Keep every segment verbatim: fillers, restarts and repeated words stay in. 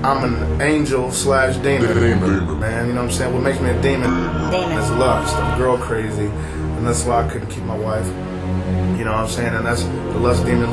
I'm an angel slash demon, man. You know what I'm saying? What makes me a demon is lust. I'm girl crazy, and that's why I couldn't keep my wife. You know what I'm saying? And that's the lust demon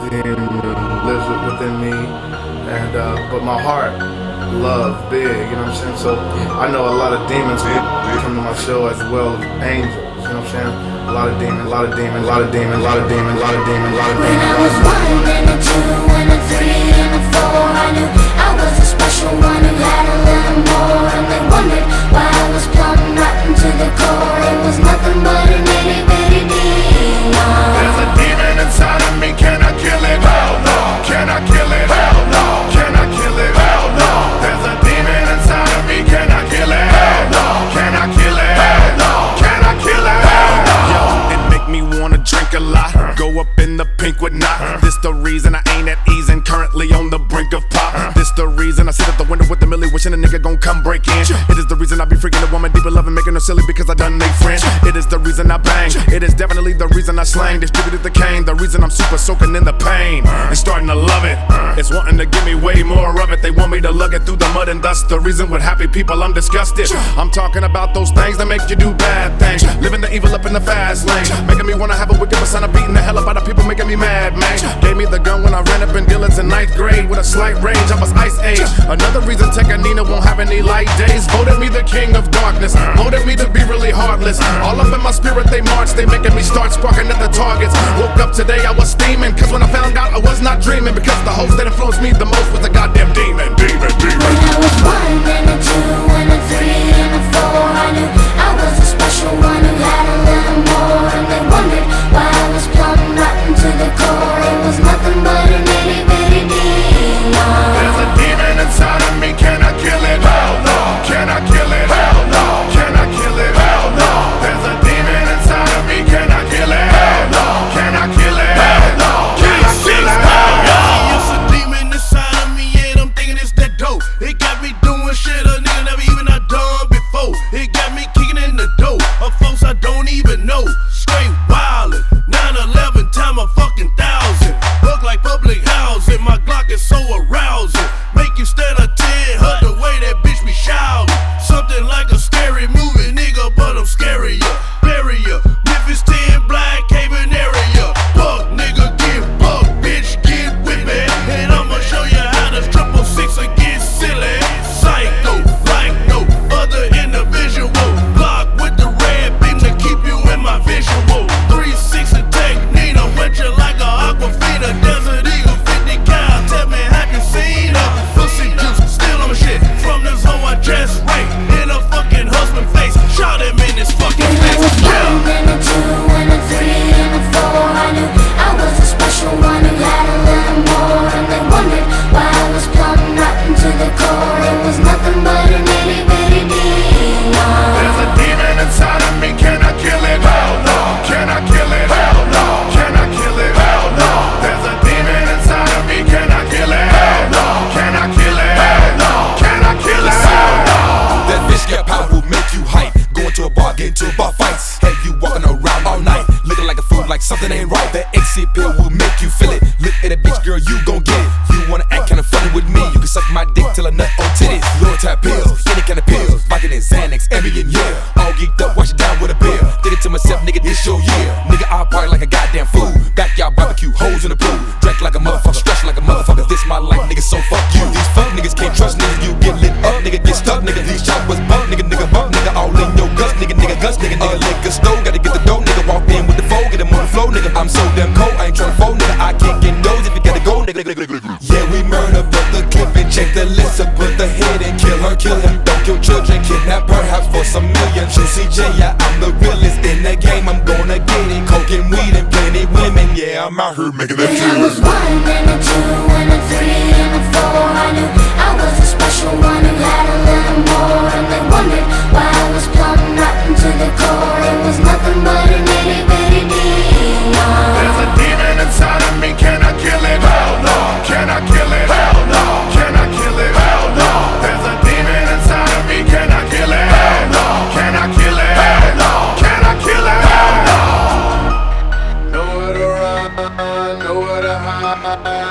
lives within me. And uh, but my heart, love, big. You know what I'm saying? So I know a lot of demons come to my show as well as angels. You know what I'm saying? A lot of demons, a lot of demons, a lot of demons, a lot of demons, a lot of demons, a lot of demons. When I was one and a two and a three and a four, I knew I was a special one who had a little more. And they wondered why I was plumb rotten to the core. It was nothing but an itty bitty demon. There's a demon inside of me, can I kill it? Hell no. Can I kill it? Hell no. Can I kill it? Hell no. There's a demon inside of me, can I kill it? Hell no. Can I kill it? Hell no. Can I kill it? Hell no. Yo, it make me wanna drink a lot, go up in the pink with knot. This the reason I ain't at ease and currently on the brink of pop. This the reason I sit at the window with the millie, wishing a nigga gon' come break in. It is the reason I be freaking a woman deep in love and making her silly because I done make friends. It is the reason I bang. It is definitely the reason I slang, distributed the cane. The reason I'm super soaking in the pain and starting to love it. It's wanting to give me way more of it. They want me to lug it through the mud and dust. The reason with happy people I'm disgusted. I'm talking about those things that make you do bad things. Living the evil up in the fast lane, making me wanna have a wicked persona, beating the hell up out of people, making me mad, man. Gave me the gun when I ran up in dealers in ninth grade with a slight range. I was ice age. Another reason Tekanina won't have any light days. Voted me the king of darkness. Voted me to be really heartless. All up in my spirit they march. They making me start sparking at the targets. Woke up today I was steaming, cause when I found out I was not dreaming. Because the host that influenced me the most was a goddamn demon. Demon, demon. When I was one and a two and a three and a four, I knew I was a special one who had a little more. And they wondered why I was plumb rotten to the core. It was nothing but an itty bitty demon. There's a demon inside of me, can I kill it? Hell no. Can I kill it? Hell no. Can I kill it? Hell no. There's a demon inside of me, can I kill it? Hell no. Can I kill it? Hell no. Can I kill it? Hell no. It's a demon inside of me and I'm thinking it's that dope. It got me doing shit a nigga never even I done before. It got me kicking in the door of folks I don't even know. Straight wildin', nine eleven time a fucking thousand. Look like public housing, my Glock is so arousing. Make you stand a ten, hurt the way that bitch be shouting. Something like a scary movie, nigga, but I'm scarier. Barrier, Memphis ten, Black Haven area. Buck, nigga, get buck, bitch, get with me. And I'ma show you how this triple six will get silly. Psycho, like no other individual. Block with the red beam to keep you in my visual. three sixty Tekanina, wet you like a Aquafina. Desert Eagle, fifty cal, tell me have you seen her? Pussy juice, still on my shit. From this hoe I just raped. In a fucking husband face, shot him in his fucking When I face. was one and a two and a three and a four, I knew I was a special one who had a little more. And they wondered why I was plumb rotten to the core. It was nothing but an itty bitty demon. There's a demon inside of me, can I kill it? Hell no. Can I kill it? Hell no. Can I kill it? Hell no. There's a demon inside of me, can I kill it? Hell no. Can I kill it? Hell no. Can I kill it? Hell no. That bitch got power will make you hype. Going to a bar, get into a bar fights. Have you walking around all night, looking like a fool, like something ain't right. That exit pill will make you feel it. Look at a bitch, girl, you gon' get it. You wanna act kinda funny with me? You can suck my dick till a nut on titties. Low type pills, any kind of pills, Vicodin and Xanax, Ambien, yeah. All geeked up, wash it down with a bill. Did it to myself, nigga, this your year. Nigga, I'll party like a goddamn fool. Backyard barbecue, hoes in the pool. Drink like a motherfucker, stretch like a motherfucker. This my life, nigga, so fuck you. These fuck niggas can't trust niggas. You get lit up, nigga, get stuck, nigga. These choppers bump, nigga, nigga bump, nigga. All in your guts, nigga, nigga guts, nigga, nigga. Liquor store, gotta get the dough, nigga. Walk in with the foe, get them on the flow, nigga. I'm so damn cold, I ain't tryna fold, nigga. I can't get those if you gotta go, nigga, nigga, nigga, nigga. Yeah, we murder, but the clip and check the list up, put the head and kill her, kill him. Don't kill children, kidnap perhaps for some million. True C J, yeah, I'm the realest in the game. I'm gonna get it, coke and weed and plenty women. Yeah, I'm out here making them When I was tunes. one and a two and a three and a four, I knew I was a special one who had a little more. And they wondered why I was plumb rotten to the core. It was nothing but an itty bitty demon. There's a demon inside of me, can I kill it? Hell no. Can I kill it? Hell no. Can I kill it? Hell no. There's a demon inside of me, can I kill it? Hell no. Can I kill it? Hell no. Can I kill it? Hell no. Nowhere to run, nowhere to hide.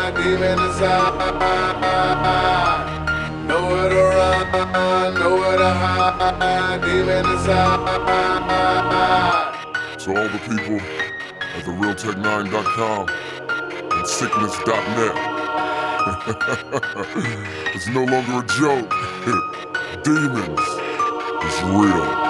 know where to hide, demon inside. To all the people at the real tech nine dot com and sickness dot net. It's no longer a joke. Demons is real.